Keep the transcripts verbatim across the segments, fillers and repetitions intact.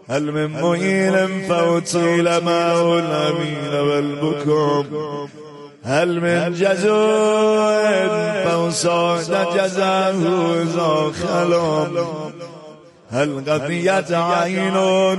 هل من معين فأطيل معه الأمين والبكم هل من جزوء فأصاد جزاه ذا خلم هل غفيت عين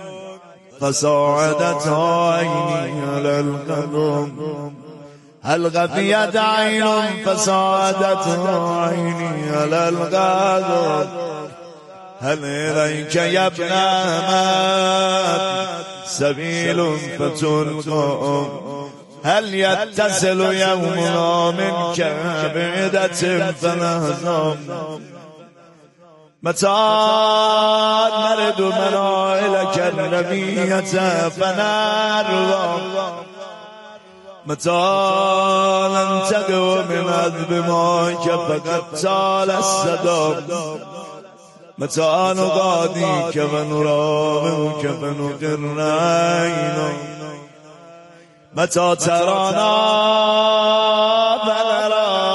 فصاعدت عيني على القدم هل غفيت عين فصاعدت عيني على القدم هل إليك يا ابن أحمد سبيل فتلقى هل يتصل يومنا منك بعدة فنهزم متى نرد منائلك النبية فنرضى متى ننتقو من عذب ماك فقد طال الصدام متى نغاديك ونراوك فنقر عينا متى ترانا فنرى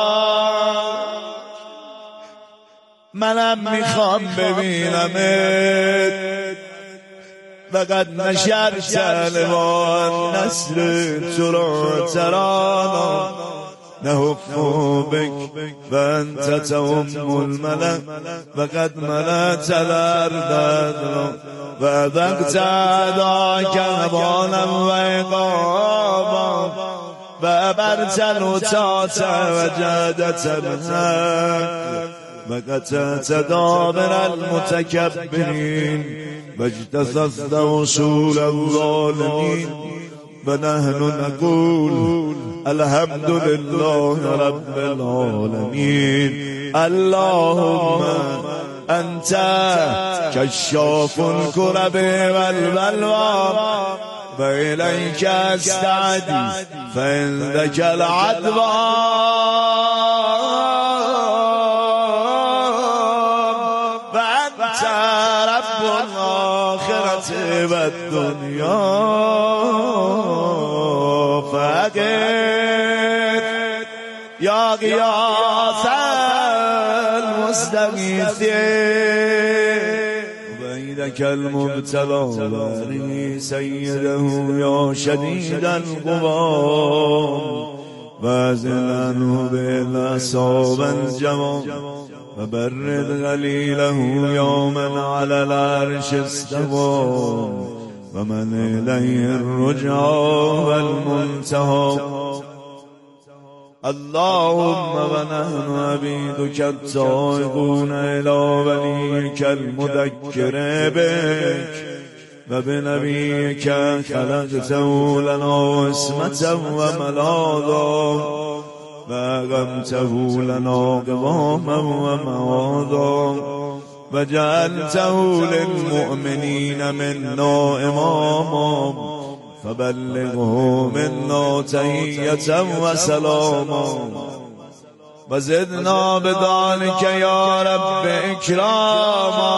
منم میخوام ببینمت فقط نشرت لوان نسل تو را ترانا نهف بك فأنت تهم الملك فقد ملأت الأرض وأذقت أعداءك نبالا وعقابا فأبرت الوتاة وجادت الحق وقطعت دابر المتكبرين واجتثثت وصول الظالمين ونحن نقول الحمد لله رب العالمين اللهم أنت كشاف الكرب والبلوى وإليك أستعدي فعندك العدوى فأنت رب الآخرة والدنيا فأجد يا غياث المستغيثين وبيدك المبتلى واري سيده يا شديد القوى وازل عنه بالأصاب الجوى وبرد غليله يوما على العرش استوى ومن إليه الرجعى والمنتهى اللهم ونحن عبيدك التائبون إلى وليك المذكر بك وبنبيك خلقته لنا عصمة وملاذا وأقمته لنا قواما ومعاذا وجعلته للمؤمنين منا إماما فبلغه منا تحية وسلاما وزدنا بذلك يا رب إكراما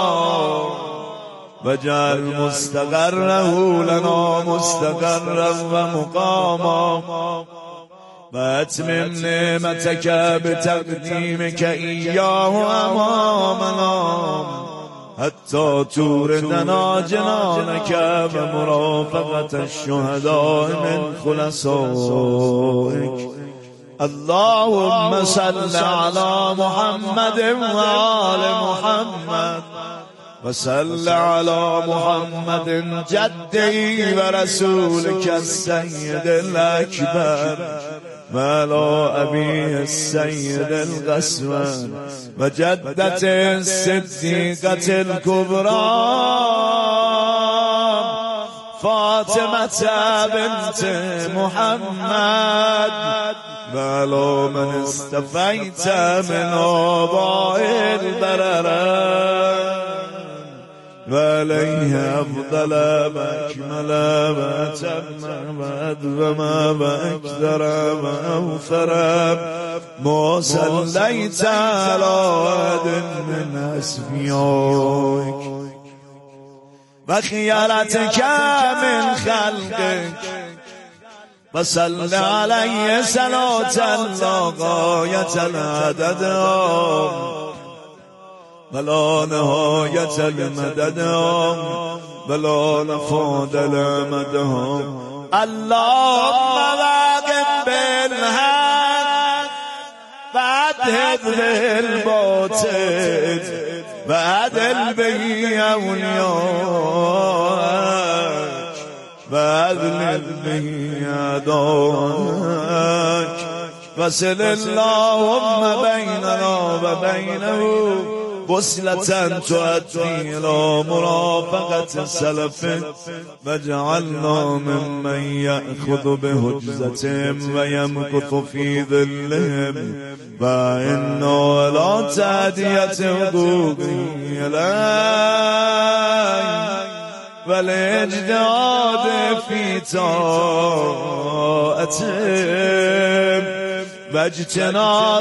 وجعل مستقره لنا مستقرا ومقاما واتمم نعمتك بتقديمك إياه أمامنا حتى توردنا جنانك ومرافقة الشهداء من خلصائك اللهم صل على محمد وآل محمد وصل على محمد جده ورسولك السيد الأكبر وعلى أبيه السيد الغسوان وجدته الصديقة الكبرى فاطمة بنت محمد وعلى من استفيت من آباء البررة وعليه أفضل وأكمل وأتم وأدوم وأكثر وأوفر ما صليت على أحد من أسمائك وخيرتك من خلقك وصل عليه صلاة لا غاية العدد ولا نهایت المددهم ولا نفاد المدهم اللهم واقم بالحق وعدل بالباطل وعدل به أولياءك وعدل به أعداءك وصل اللهم بيننا وبينه وصلة تؤدي إلى مرافقة السلف واجعلنا ممن يأخذ بهجزتهم ويمكث في ظلهم وإنا لا تعدية حقوقه إليه والاجتهاد في طاعتهم واجتناب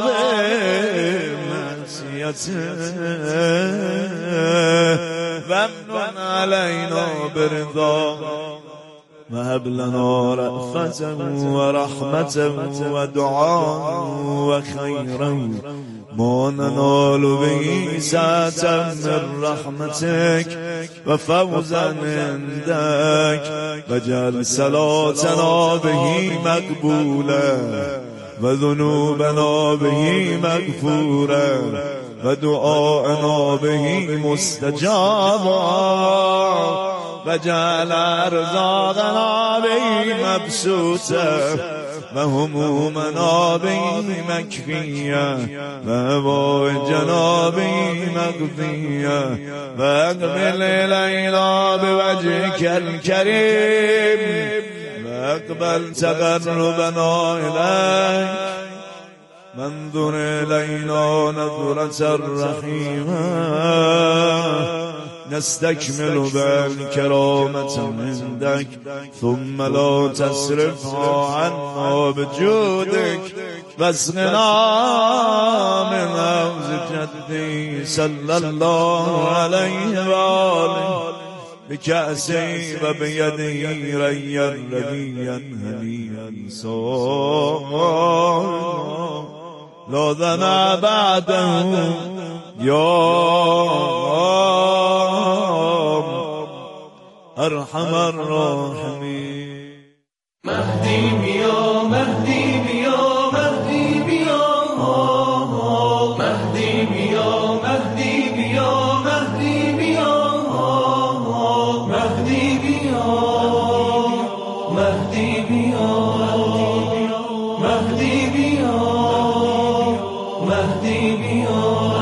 وامن علينا برضا وهب لنا رأفة ورحمة ودعاء وخيرا ما ننال به سعة من رحمتك وفوزا عندك وجعل صلاتنا به مقبولا وذنوبنا به مغفورا ودعاءنا به مستجابا وجعل أرزاقنا به مبسوطا وهمومنا به مكفيا وهوائجنا به مقضيا واقبل إلينا بوجهك الكريم واقبل تقربنا إليك وانظر إلينا نظرة رحيمة نستكمل بالكرامة عندك ثم لا تصرفها عنا بجودك واسقنا من حوض جدي صلى الله عليه وآله بكأسي وبيدي ريا ربيا هنيا صاغا لا ذنب بعده يا أرحم الراحمين مهدي بيا مهدي بيا مهدي بيا مهدي بيا مهدي بيا مهدي بيا مهدي بيا مهدي بيا مهدي بيا مهدي بيا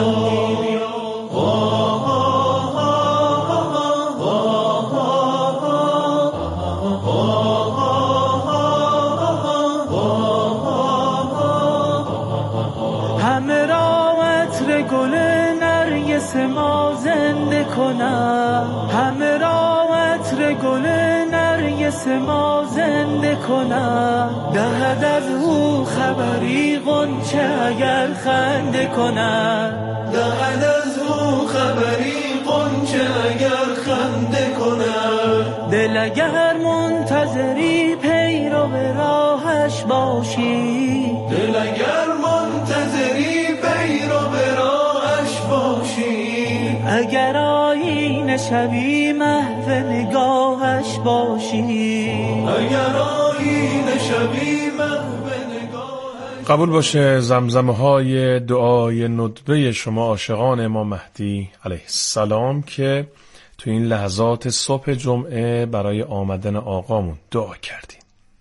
همه را عطر گل نرگس ما زنده کنم همه را عطر گل نرگس ما زنده کنم دهد از او خبری غنچه اگر خنده کنم دهد از او خبری غنچه اگر خنده کنم دل اگر منتظری پیرو به راهش باشی دل اگر منتظری پیرو به راهش باشی اگر آیینه شبی محو نگاهش باشی اگر آیینه شبی محو نگاهش. قبول باشه زمزمه های دعای ندبه شما عاشقان امام مهدی علیه السلام که تو این لحظات صبح جمعه برای آمدن آقامون دعا کردیم.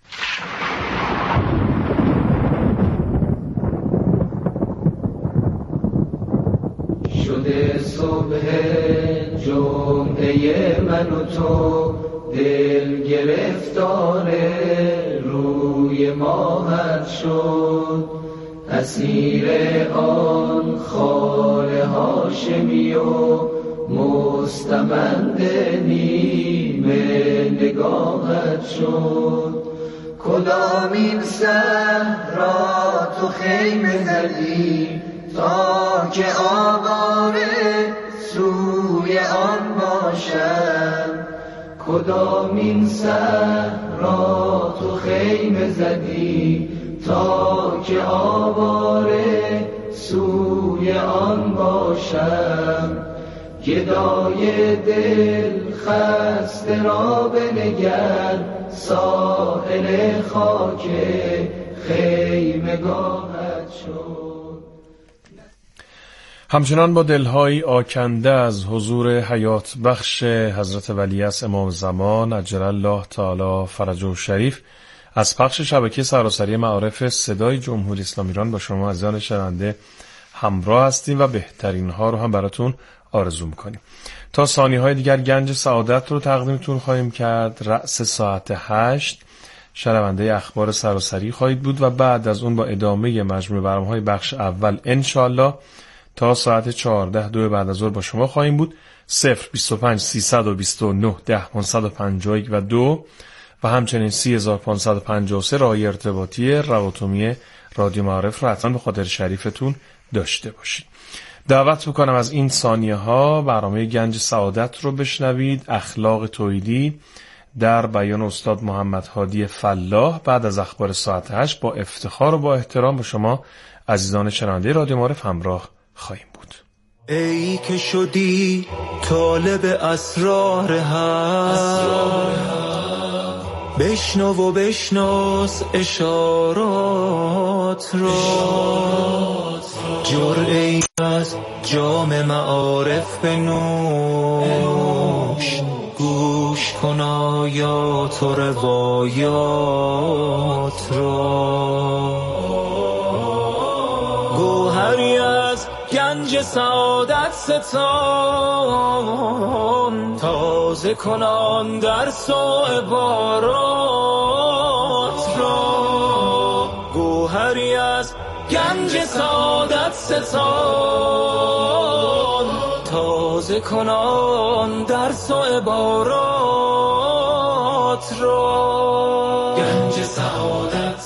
شده صبح جمعه من و تو دل گرفتار روی ماهت شد اسیر آن خال هاشمی و مستمند نیمه نگاهت شد کدامین صحرا تو خیمه زدی تا که آواره سوی آن باشم کدامین صحرا تو خیمه زدی تا که آواره سوی آن باشم. گدای دل خسته را بنگر، ساحل خاک خیمگاهت شد. همچنان با دلهای آکنده از حضور حیات بخش حضرت ولیعصر امام زمان عجل الله تعالی فرجه شریف از پخش شبکه سراسری معارف صدای جمهوری اسلامی ایران با شما عزیزان شنونده همراه هستیم و بهترین ها رو هم براتون آرزو میکنیم. تا ثانیه های دیگر گنج سعادت رو تقدیمتون خواهیم کرد. رأس ساعت هشت شنونده اخبار سراسری خواهید بود و بعد از اون با ادامه مجموعه برنامه‌های بخش اول انشالله تا ساعت چهارده دو بعد از ظهر با شما خواهیم بود. صفر بیست و پنج سیصد و بیست و نه ده پانصد و پنجاه و یک و دو و همچنین سی هزار و پانصد و پنجاه و سه راهی ارتباطی رواتومی رادیو معارف رو حتما به خاطر شریفتون داشته باشید. دعوت میکنم از این ثانیه ها برنامه گنج سعادت رو بشنوید. اخلاق توحیدی در بیان استاد محمد هادی فلاح بعد از اخبار ساعت هشت با افتخار و با احترام با شما عزیزان شنونده رادیو معارف همراه خواهیم بود. ای که شدی طالب اسرار حق، بشنو و بشناس اشارات را. جرعه از جام معارف بنوش، گوش کن آیات و روایات را. گوهری از گنج سعادت ستان، تازه کنان در سو عبارات را. گوهری از گنج سعادت ستان، تازه کنان در سو عبارات را. گنج سعادت.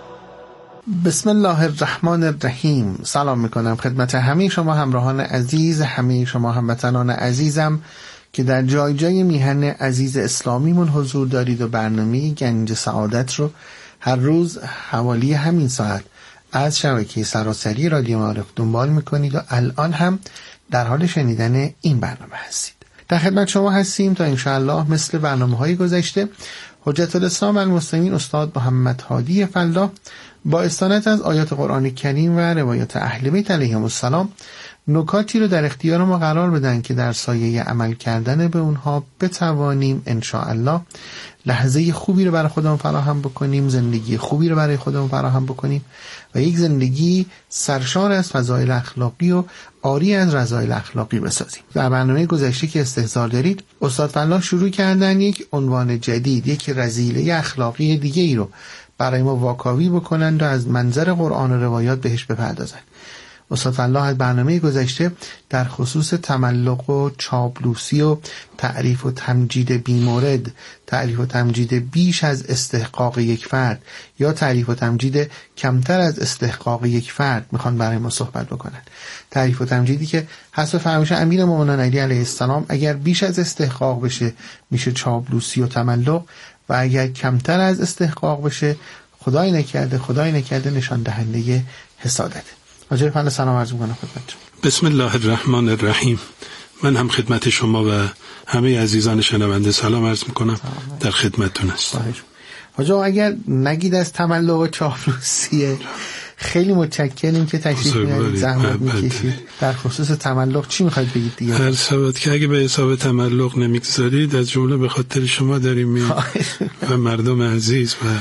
بسم الله الرحمن الرحیم. سلام میکنم خدمت همه شما همراهان عزیز، همه شما هموطنان عزیزم که در جای جای میهن عزیز اسلامیمون حضور دارید و برنامه گنج سعادت رو هر روز حوالی همین ساعت از شبکه سراسری رادیو معارف دنبال میکنید و الان هم در حال شنیدن این برنامه هستید. در خدمت شما هستیم تا انشاءالله مثل برنامه‌های گذشته حجت الاسلام المسلمین استاد محمد هادی فلاح با استناد از آیات قرآن کریم و روایات اهل بیت علیهم السلام نکاتی رو در اختیار ما قرار بدن که در سایه عمل کردن به اونها بتوانیم انشاءالله لحظه خوبی رو برای خودمون فراهم بکنیم، زندگی خوبی رو برای خودمون فراهم بکنیم و یک زندگی سرشار از فضایل اخلاقی و عاری از رذایل اخلاقی بسازیم. در برنامه گذشته که استحضار دارید استاد فلاح شروع کردن یک عنوان جدید، یک رذیله اخلاقی دیگه ای رو برای ما واکاوی بکنند و از منظر قرآن و روایات بهش بپردازند. استاد فلاح از برنامه گذشته در خصوص تملق و چاپلوسی و تعریف و تمجید بیمورد، تعریف و تمجید بیش از استحقاق یک فرد یا تعریف و تمجید کمتر از استحقاق یک فرد میخوان برای ما صحبت بکنن. تعریف و تمجیدی که حسب فرمایش امیر مومنان علی علیه السلام اگر بیش از استحقاق بشه میشه چاپلوسی و تملق و اگر کمتر از استحقاق بشه خدای نکرده خدای نکرده نشان دهنده حسادت. حاجی فضل سلام عرض می‌کنم خدمتتون. بسم الله الرحمن الرحیم. من هم خدمت شما و همه عزیزان شنونده سلام عرض می‌کنم. در خدمتتون هستم. حاجی اگر نگید از تملق و چاپلوسیه خیلی متشکریم که تشریف میارید، زحمت میکشید. در خصوص تملق چی میخواید بگید دیگه؟ هر سبت که اگه به حساب تملق نمیگذارید از جمله به خاطر شما داریم میاد و مردم عزیز و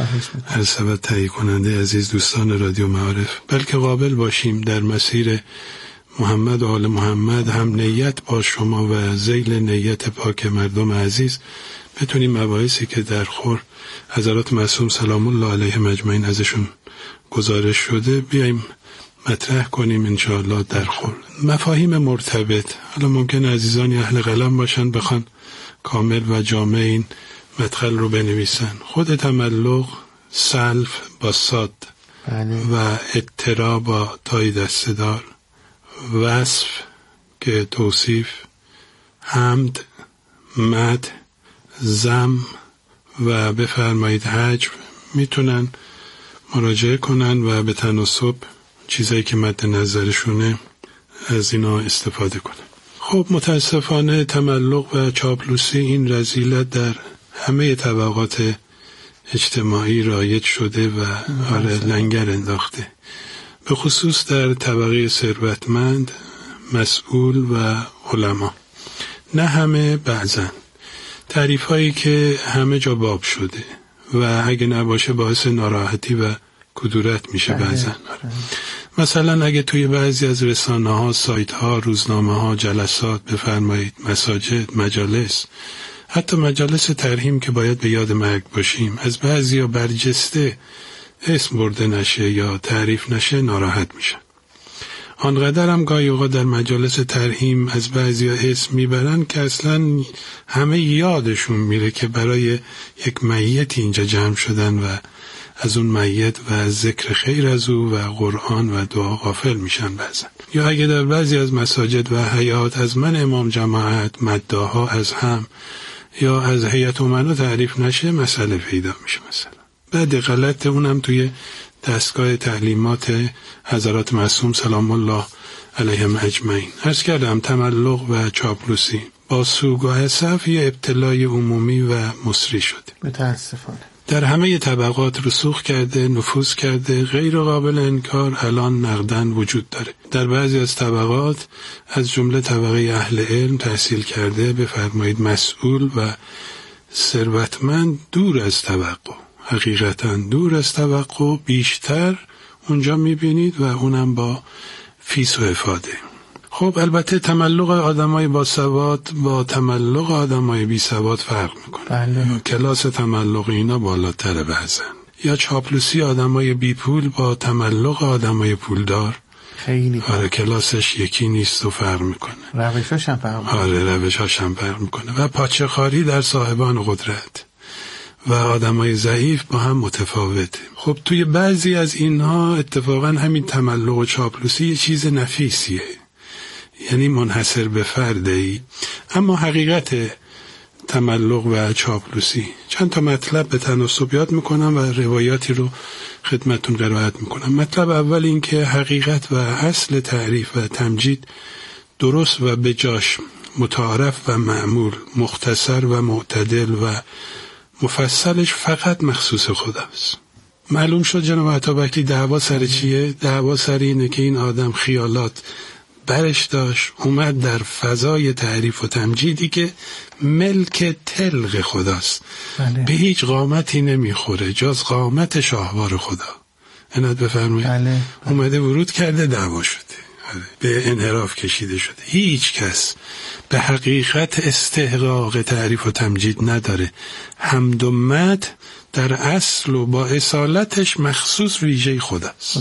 هر سبت تهیه کننده عزیز دوستان رادیو معارف، بلکه قابل باشیم در مسیر محمد و آل محمد هم نیت با شما و ذیل نیت پاک مردم عزیز بتونیم مباحثی که در خور حضرات معصوم سلام الله علیهم اجمعین ازشون گزارش شده بیایم مطرح کنیم انشاءالله در خور. مفاهیم مرتبط، حالا ممکن عزیزانی اهل قلم باشن بخوان کامل و جامع این مدخل رو بنویسن. خود تملق سلف با صاد بله. و اطرا با تای دستدار، وصف که توصیف، حمد، مد، ذم و بفرمایید حجب میتونن مراجعه کنن و به تناسب چیزایی که مد نظرشونه از اینا استفاده کنن. خب متاسفانه تملق و چاپلوسی این رذیلت در همه طبقات اجتماعی رایج شده و آره لنگر انداخته، به خصوص در طبقه ثروتمند، مسئول و علما. نه همه، بعضن. تعریف هایی که همه جا باب شده و اگه نباشه باعث ناراحتی و کدورت میشه بعضن. مثلا اگه توی بعضی از رسانه ها، سایت ها، روزنامه ها، جلسات بفرمایید، مساجد، مجالس، حتی مجالس ترحیم که باید به یاد مرگ باشیم، از بعضی ها برجسته اسم برده نشه یا تعریف نشه ناراحت میشن. آنقدر هم گاهی اوقات در مجالس ترحیم از بعضی ها اسم میبرن که اصلا همه یادشون میره که برای یک میت اینجا جمع شدن و از اون میت و از ذکر خیر از او و قرآن و دعا غافل میشن بعضن. یا اگه در بعضی از مساجد و حیات از من امام جماعت مداها از هم یا از هیئت امنا تعریف نشه مسئله پیدا میشه. مثلا بعد غلط اونم توی دستگاه تعلیمات حضرات معصوم سلام الله علیهم اجمعین. عرض کردم تملق و چاپلوسی با سوگ و اسف یه ابتلای عمومی و مصری شده. متاسفانه در همه طبقات رسوخ کرده، نفوذ کرده، غیر قابل انکار الان نقدن وجود داره. در بعضی از طبقات از جمله طبقه اهل علم تحصیل کرده، بفرمایید مسئول و ثروتمند، دور از توقع، حقیقتا دور از توقع، بیشتر اونجا میبینید و اونم با فیس و افاده. خب البته تملق آدمای با سواد با تملق آدمای بی سواد فرق میکنه. بله. کلاس تملق اینا بالاتره بعضن. یا چاپلوسی آدمای بی پول با تملق آدمای پولدار خیلی آره کلاسش یکی نیست و فرق میکنه. روشاش هم فرق میکنه. آره روشاش هم فرق میکنه. و پاچه‌خواری در صاحبان قدرت و آدمای ضعیف با هم متفاوته. خب توی بعضی از اینها اتفاقا همین تملق و چاپلوسی یه چیز نفیسیه، یعنی منحصر به فرده. اما حقیقت تملق و چاپلوسی چند تا مطلب به تناسب یاد میکنم و روایاتی رو خدمتون قرائت میکنم. مطلب اول این که حقیقت و اصل تعریف و تمجید درست و بجاش، متعارف و معمول، مختصر و معتدل و مفصلش فقط مخصوص خداست. معلوم شد جناب عطابکی دعوا سر چیه؟ دعوا سر اینه که این آدم خیالات برش داشت، اومد در فضای تعریف و تمجیدی که ملک تلق خداست. بله. به هیچ قامتی نمیخوره جز قامت شاهوار خدا. عنایت بفرمایید. بله. اومده ورود کرده دعوا شده، به انحراف کشیده شده. هیچ کس به حقیقت استحقاق تعریف و تمجید نداره. حمد و مدح در اصل و با اصالتش مخصوص ویژه خداست.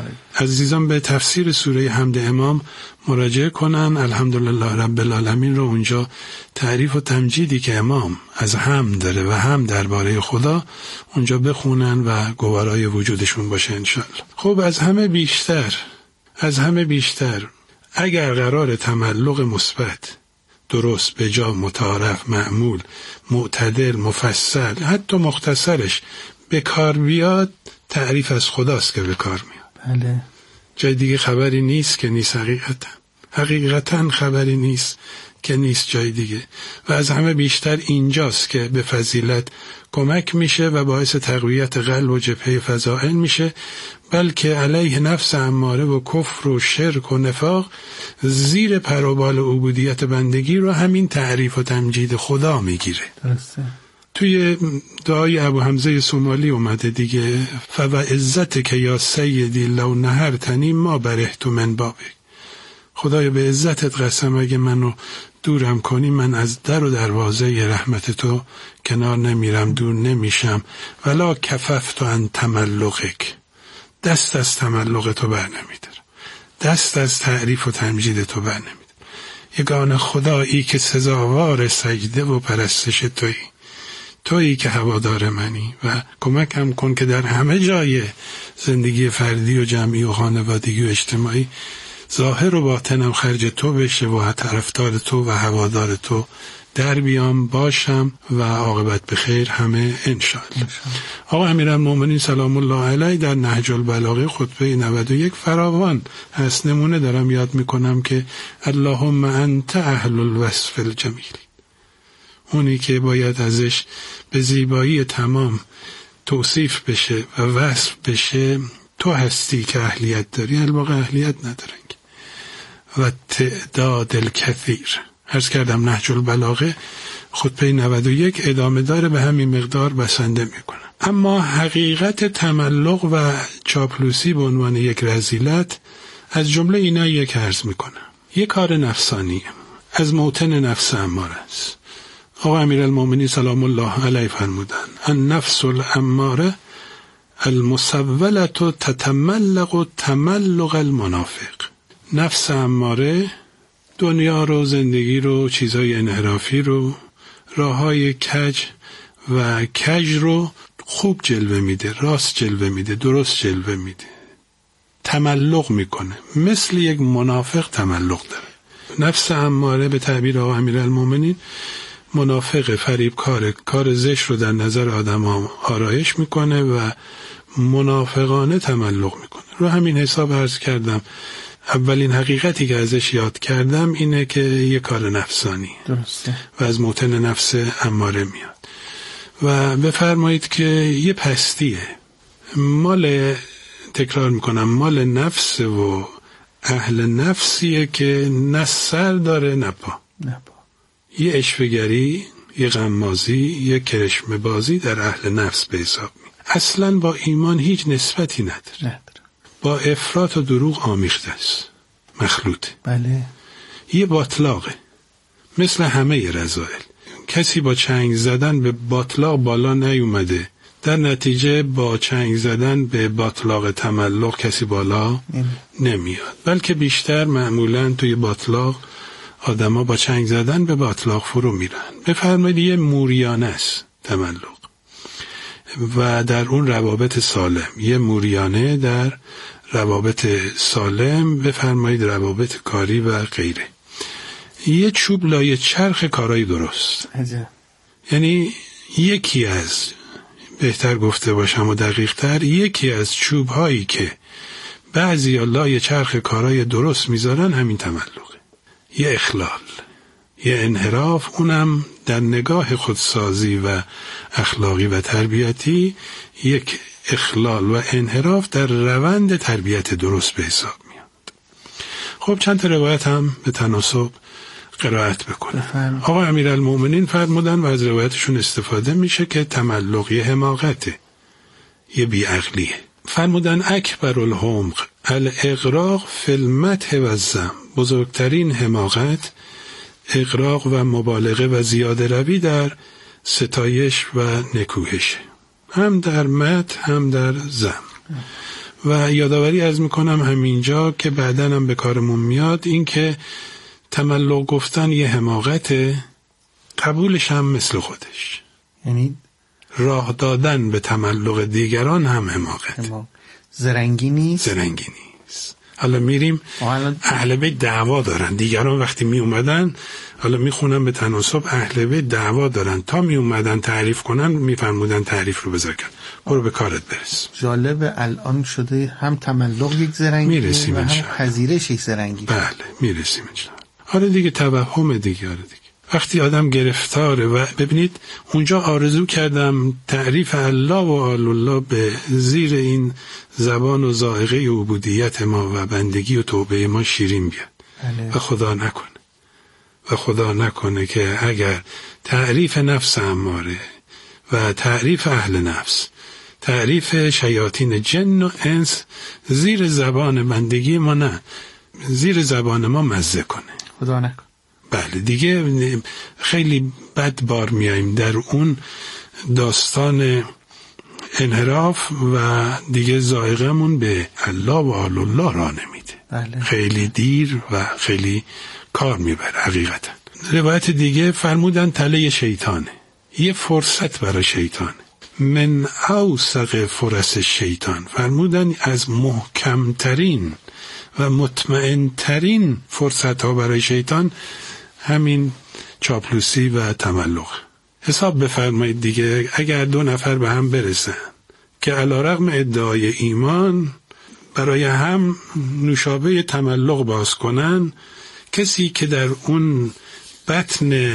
عزیزان به تفسیر سوره حمد امام مراجعه کنن. الحمدلله رب العالمین رو اونجا تعریف و تمجیدی که امام از حمد داره و هم درباره خدا اونجا بخونن و گوارای وجودشون باشه انشالله. خب از همه بیشتر از همه بیشتر اگر قرار تملق مثبت، درست، بجا، متعارف، معمول، معتدل، مفصل، حتی مختصرش به کار بیاد، تعریف از خداست که به کار میاد. بله. جای دیگه خبری نیست که نیست. حقیقتا حقیقتا خبری نیست که نیست جای دیگه. و از همه بیشتر اینجاست که به فضیلت کمک میشه و باعث تقویت قلب و جبهه فضائل میشه، بلکه علیه نفس اماره و کفر و شرک و نفاق زیر پر و بال عبودیت بندگی رو همین تعریف و تمجید خدا میگیره. درسته. توی دعای ابو حمزه سومالی اومده دیگه، فو عزت که یا سیدی لو نهرتنی ما برهت من بابک. خدایا به عزتت قسم اگه منو دورم کنی من از در و دروازه رحمت تو کنار نمیرم، دور نمیشم. ولا کففت عن تملقک، دست از تملق تو بر نمیدارم، دست از تعریف و تمجید تو بر نمیدارم. یگانه خدایی که سزاوار سجده و پرستش تویی، تویی که هوادار منی و کمکم کن که در همه جای زندگی فردی و جمعی و خانوادگی و اجتماعی ظاهر و باطنم خرج تو بشه و طرفدار تو و هوادار تو در بیام باشم و عاقبت به خیر همه انشاءالله. آقا امیرالمومنین سلام الله علیه در نهج البلاغه خطبه نود و یک فراوان هست. نمونه دارم یاد میکنم که اللهم انت اهل الوصف الجمیل، اونی که باید ازش به زیبایی تمام توصیف بشه و وصف بشه، تو هستی که اهلیت داری. الواقع اهلیت ندارن و تعداد الکثیر. عرض کردم نهج البلاغه خطبه نود و یک ادامه داره، به همین مقدار بسنده میکنم. اما حقیقت تملق و چاپلوسی به عنوان یک رذیلت از جمله اینا یک عرض میکنم. یک کار نفسانیه، از موطن نفس اماره است. آقا امیرالمومنین سلام الله علیه فرمودن النفس الاماره المسوله تتملق تملق المنافق. نفس اماره دنیا رو، زندگی رو، چیزای انحرافی رو، راههای کج و کج رو خوب جلوه میده، راست جلوه میده، درست جلوه میده، تملق میکنه، مثل یک منافق تملق داره. نفس اماره به تعبیر آقا امیرالمومنین منافق، فریبکار، کار زشت رو در نظر آدم ها آرایش میکنه و منافقانه تملق میکنه. رو همین حساب عرض کردم اولین حقیقتی که ازش یاد کردم اینه که یه کار نفسانی درسته و از موطن نفس اماره میاد. و بفرمایید که یه پستیه، مال، تکرار میکنم، مال نفس و اهل نفسیه که نه سر داره نه پا. یه اشوه‌گری، یه غمازی، یه کرشمه بازی در اهل نفس به حساب می. اصلا با ایمان هیچ نسبتی نداره, نداره. با افراط و دروغ آمیخته است، مخلوطه. بله. یه باطلاقه، مثل همه رذائل. کسی با چنگ زدن به باطلاق بالا نیومده، در نتیجه با چنگ زدن به باطلاق تملق کسی بالا نمیاد، بلکه بیشتر معمولا توی باطلاق آدم ها با چنگ زدن به باطلاق فرو میرن. بفرمایید یه موریانه است تملق و در اون روابط سالم، یه موریانه در روابط سالم، بفرمایید روابط کاری و غیره. یه چوب لای چرخ کارای درست. عجب. یعنی یکی از، بهتر گفته باشم و دقیق تر، یکی از چوب هایی که بعضی لای چرخ کارای درست میذارن همین تملقه. یه اخلال، یه انحراف، اونم در نگاه خودسازی و اخلاقی و تربیتی یک اخلال و انحراف در روند تربیت درست به حساب میاد. خب چند تا روایت هم به تناسب قرائت بکنم. آقا امیرالمومنین فرمودن و از روایتشون استفاده میشه که تملق یه حماقته، یه بیعقلیه. فرمودن اکبر الحمق الاغراق فی المدح و الذم. بزرگترین حماقت اغراق و مبالغه و زیاده روی در ستایش و نکوهش، هم در مدح هم در ذم. و یادآوری از میکنم همینجا که بعداً هم به کارمون میاد، این که تملق گفتن یه حماقته، قبولش هم مثل خودش، یعنی راه دادن به تملق دیگران هم حماقت. زرنگی نیست. زرنگی نیست. حالا میریم اهل بیت دعوا دارن، دیگران وقتی می اومدن، حالا میخونم به تناسب، اهل بیت دعوا دارن، تا می اومدن تعریف کنن میفرمودن تعریف رو بذار کن، برو به کارت برس. جالب الان شده هم تملق یک زرنگی میرسیم و هم پذیرش یک زرنگی. بله میرسیم انشاءالله. آره دیگه توهم دیگه. آره دیگه وقتی آدم گرفتاره و ببینید اونجا آرزو کردم تعریف الله و آل الله به زیر این زبان و ذائقه عبودیت ما و بندگی و توبه ما شیرین بیاد. بله. و خدا نکنه و خدا نکنه که اگر تعریف نفس اماره و تعریف اهل نفس، تعریف شیاطین جن و انس زیر زبان بندگی ما، نه زیر زبان ما مزه کنه. خدا نکنه. بله دیگه خیلی بد بار میاییم در اون داستان انحراف و دیگه ذائقمون به الله و آل الله را نمیده. بله. خیلی دیر و خیلی کار میبره حقیقتا. روایت دیگه فرمودن تله شیطانه، یه فرصت برای شیطانه، من اوثق فرص شیطان. فرمودن از محکمترین و مطمئنترین فرصت ها برای شیطان همین چاپلوسی و تملق. حساب بفرمایید دیگه، اگر دو نفر به هم برسن که علیرغم ادعای ایمان برای هم نوشابه تملق باز کنن، کسی که در اون بطن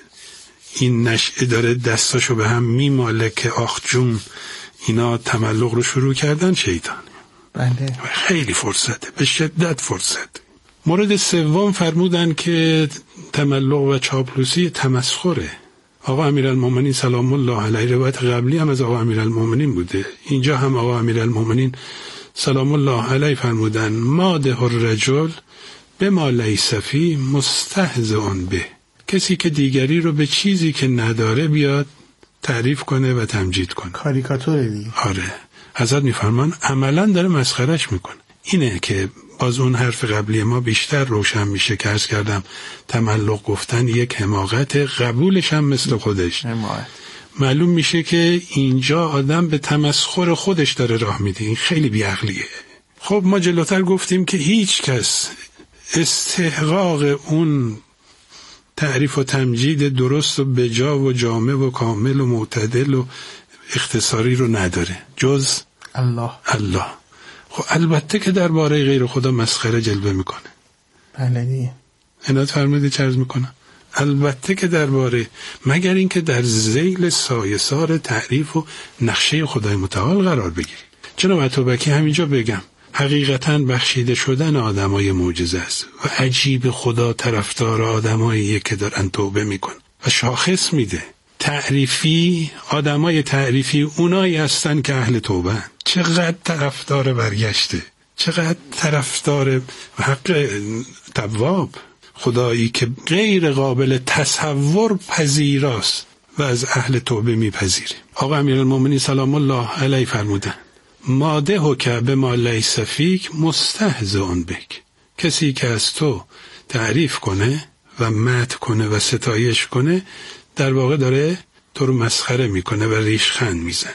این نشعه داره دستاشو به هم میماله که آخ جون اینا تملق رو شروع کردن، شیطانه. بله. خیلی فرصته، به شدت فرصت. مورد سوم فرمودن که تملق و چاپلوسی تمسخره. آقا امیرالمومنین سلام الله علیه، روایت قبلی هم از آقا امیرالمومنین بوده، اینجا هم آقا امیرالمومنین سلام الله علیه فرمودن ماده الرجل بما لیس فی مستهزئ به. کسی که دیگری رو به چیزی که نداره بیاد تعریف کنه و تمجید کنه، کاریکاتوره دیگه. آره، حضرت میفرمان عملا داره مسخرش میکنه. اینه که باز اون حرف قبلی ما بیشتر روشن میشه که عرض کردم تملق گفتن یک حماقت، قبولش هم مثل خودش حماقت. معلوم میشه که اینجا آدم به تمسخر خودش داره راه میده، این خیلی بیعقلیه. خب ما جلوتر گفتیم که هیچ کس استحقاق اون تعریف و تمجید درست و بجا و جامع و کامل و معتدل و اختصاری رو نداره جز الله. الله. خب البته که درباره غیر خدا مسخره جلوه میکنه. بله دیگه. عنایت فرمودید چه عرض میکنم؟ البته که درباره، مگر اینکه در ذیل سایه‌سار تعریف و نقشه خدای متعال قرار بگیری. جناب عطابکی همینجا بگم حقیقتاً بخشیده شدن آدمای معجزه است و عجیب خدا طرفدار آدمایی که دارن توبه میکن و شاخص میده. تعریفی، آدمای تعریفی اونایی هستن که اهل توبه هن. چقدر طرفدار برگشته، چقدر طرفدار حق تواب، خدایی که غیر قابل تصور پذیراست و از اهل توبه میپذیره. آقا امیرالمومنین سلام الله علیه فرمودن ماده که به ما لیس فیک مستهزئ بک. کسی که از تو تعریف کنه و مدح کنه و ستایش کنه در واقع داره تو رو مسخره میکنه و ریشخند میزنه.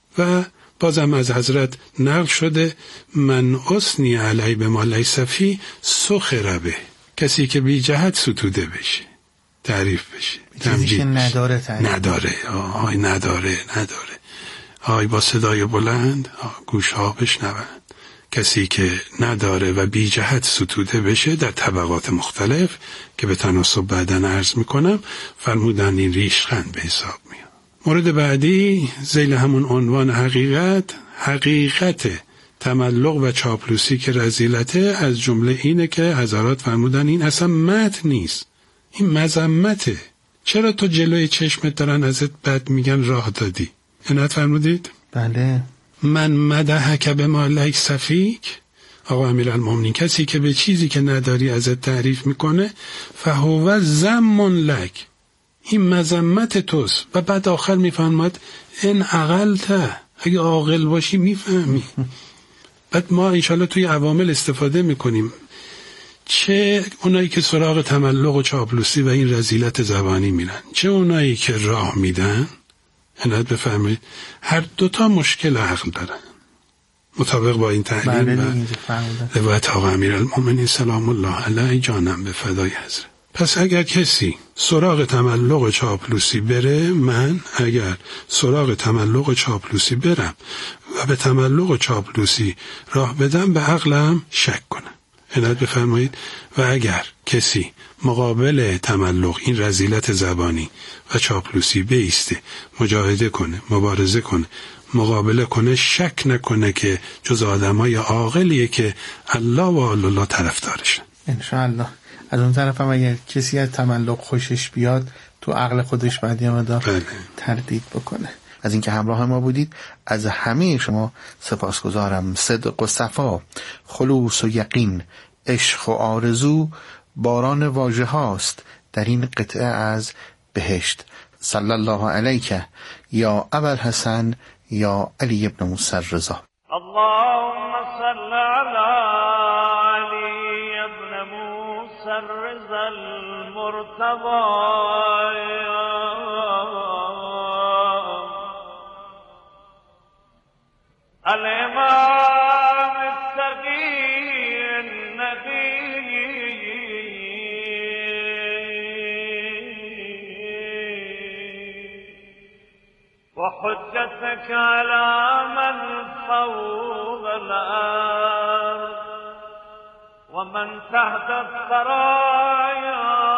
و بازم از حضرت نقل شده من اثنی علی به ما لیس فی سخر به. کسی که بی جهت ستوده بشه، تعریف بشه، چیزی که نداره تعریف نداره آی نداره نداره آی با صدای بلند گوش ها بشنوند. کسی که نداره و بی جهت ستوده بشه در طبقات مختلف که به تناسب بعدن عرض میکنم فرمودن این ریشخند به حساب میاد. مورد بعدی ذیل همون عنوان حقیقت، حقیقت تملق و چاپلوسی که رذیلته از جمله اینه که حضرات فرمودن این اصلا مدح نیست، این مذمته. چرا تو جلوی چشمت دارن ازت بد میگن راه دادی؟ عنایت فرمودید؟ بله. من مدحک بما لیس فیک. آقا امیرالمومنین کسی که به چیزی که نداری ازت تعریف میکنه فهو ذم لک، این مذمت توست. و بعد آخر میفهمد ان عقلت، اگه عاقل باشی میفهمی. بعد ما انشالله توی عوامل استفاده میکنیم، چه اونایی که سراغ تملق و چاپلوسی و این رذیلت زبانی میرن، چه اونایی که راه میدن. عنایت بفرمایید هر دوتا مشکل عقل دارن مطابق با این تعلیم و روایت آقا امیرالمومنین سلام الله علیه جانم به فدای حضرت. پس اگر کسی سراغ تملق و چاپلوسی بره، من اگر سراغ تملق و چاپلوسی برم و به تملق و چاپلوسی راه بدم به عقلم شک کنم. عنایت بفرمایید. و اگر کسی مقابل تملق این رذیلت زبانی و چاپلوسی بیسته، مجاهده کنه، مبارزه کنه، مقابله کنه، شک نکنه که جز آدمای عاقلیه که الله و الله طرفدارشن انشاءالله. از اون طرف هم اگر کسی از تملق خوشش بیاد تو عقل خودش بعد یه مقدار تردید بکنه. از اینکه همراه ما بودید از همه شما سپاسگزارم. صدق و صفا، خلوص و یقین، عشق و آرزو باران واژه هاست در این قطعه از بهشت. صلی الله علیک یا ابوالحسن یا علی ابن موسی الرضا. اللهم صل علی علی ابن موسی الرضا المرتضی الامام التقی النبی وحجتك على من فوق الأرض ومن تحت الثرايا